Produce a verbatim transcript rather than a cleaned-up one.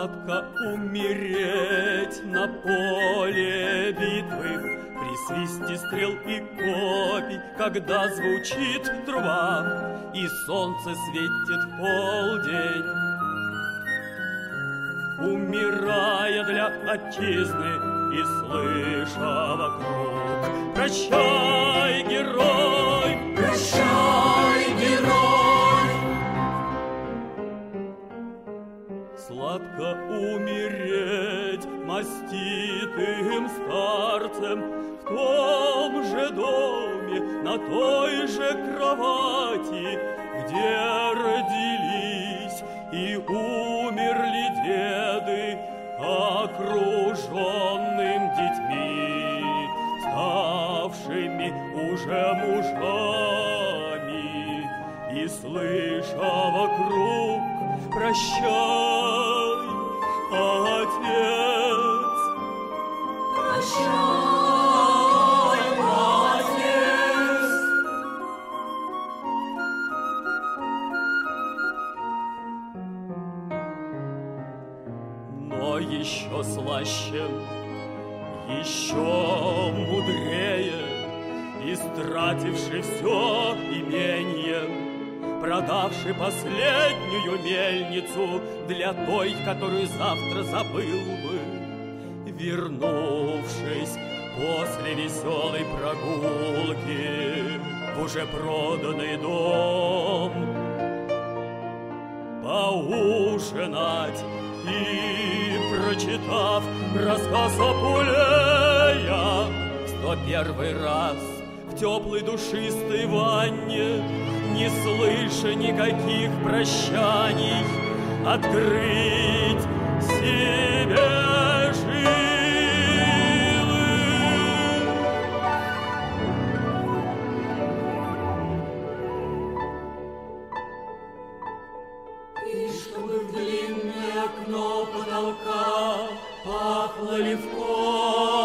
Сладко умереть на поле битвы при свисте стрел и копий, когда звучит труба и солнце светит в полдень. Умирая для отчизны и слыша вокруг: прощай, герой, прощай, герой. Сладко умереть маститым старцем в том же доме, на той же кровати, где родились и умерли деды, окруженным детьми, ставшими уже мужами, и слыша вокруг: прощай, отец, прощай, отец. Но еще слаще, еще мудрее, истративший все имение, продавший последнюю мельницу для той, которую завтра забыл бы, вернувшись после веселой прогулки в уже проданный дом, поужинать и, прочитав рассказ Апулея, сто первый раз в теплой душистой ванне, не слыша никаких прощаний, открыть себе жилы. И чтобы в длинное окно потолка пахло левком,